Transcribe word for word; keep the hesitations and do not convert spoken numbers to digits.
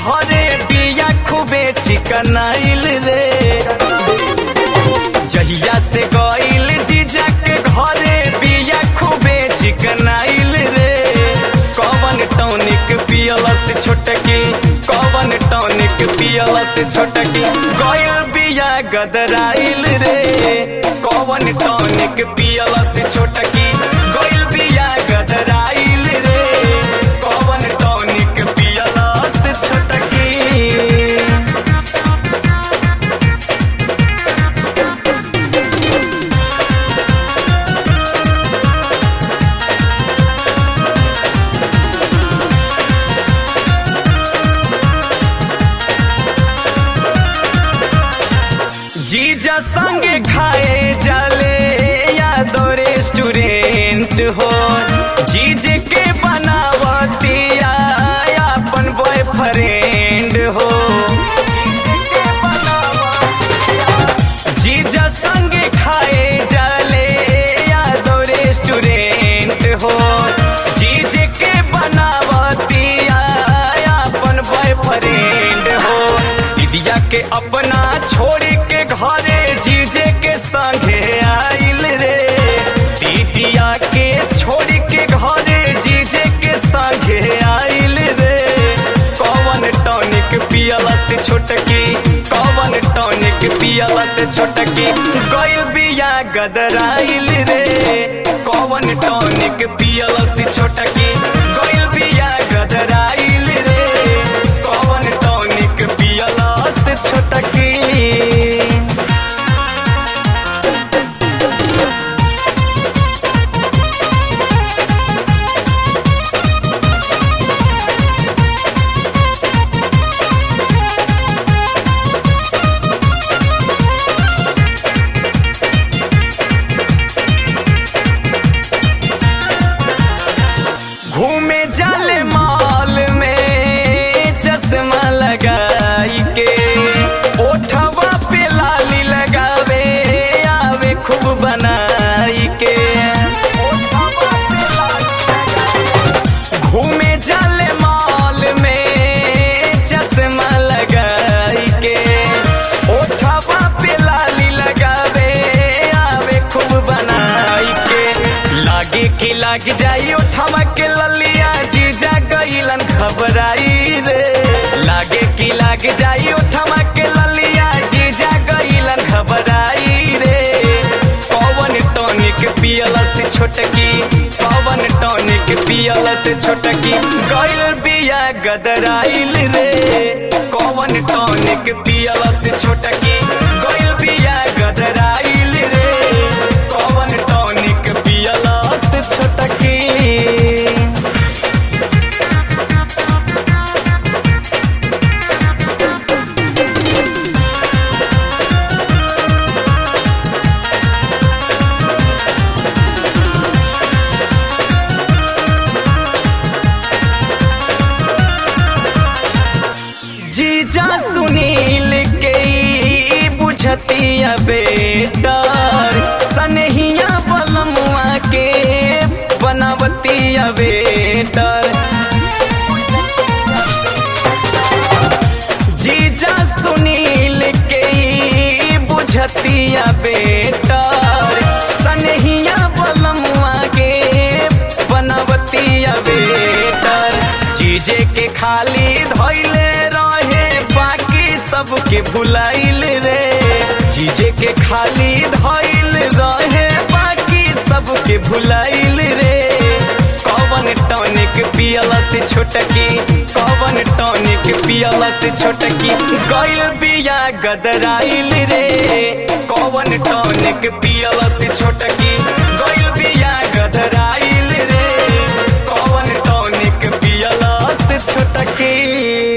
घरे बिया खूबे चिकनाइल रे। जहिया से गइल जीजा के घरे बिया खूबे चिकनाइल रे। कवन टॉनिक पियला से छोटकी, कवन टॉनिक पियला से छोटकी, गइल बिया गदराइल रे। कवन टॉनिक पियला से छोटकी, गइल बिया गदराइल रे। कवन टॉनिक पियला से छोटकी। जीजा संगे खाए जाले यादो रेस्टोरेंट हो। जीजे के बनावतिया अपन बॉयफ्रेंड हो। जीजा संगे खाए जाले यादो रेस्टोरेंट हो। जीजे के बनावतिया अपन बॉयफ्रेंड हो। दीदिया के अपना छोड़ के घरे जीजे के संगे आइल रे। दीदिया के छोड़ के घरे जीजे के संगे आइल रे। कवन टॉनिक पियला से छोटकी, कवन टॉनिक पियला से छोटकी, गइल बिया गदराइल रे। कवन टॉनिक पियला से छोटकी, गइल बिया गदराइल रे। कवन टॉनिक पियला से छोटकी। घूमे जाले मॉल में चश्मा लगाई के। ओठवा पे लाली लगावे आवे खूब बनाई के। घूमे जाले मॉल में चश्मा लगाई के। ओठवा पे लाली लगावे आवे खूब बनाई के। लागे की लाग जाई ओठवा के ललिया जीजा गइलन घबराई रे। लागे की लाग जाई ओठवा के ललिया जीजा गइलन घबराई रे। कवन टॉनिक पियला से छोटकी, कवन टॉनिक पियला से छोटकी, गइल बिया गदराइल रे। कवन टॉनिक पियला से छोटकी, गइल बिया गदराइल रे। कवन टॉनिक पियला से छोटकी। जीजा सुनील के बुझतिया बेटर। सनहिया बलमुआ के बनावतिया बेटर। जीजा सुनील के बुझतिया बेटर। सनहिया बलमुआ के बनावतिया बेटर। जीजे के खाली धइले रहे बाकी सबके भुलाइल रे। जीजे के खाली धइल रहे बाकी सबके भुलाइल रे। कवन टॉनिक पियला से छोटकी, कवन टॉनिक पियला से छोटकी, गइल बिया गदराइल रे। कवन टॉनिक पियला से छोटकी, गइल बिया गदराइल रे। कवन टॉनिक पियला से छोटकी।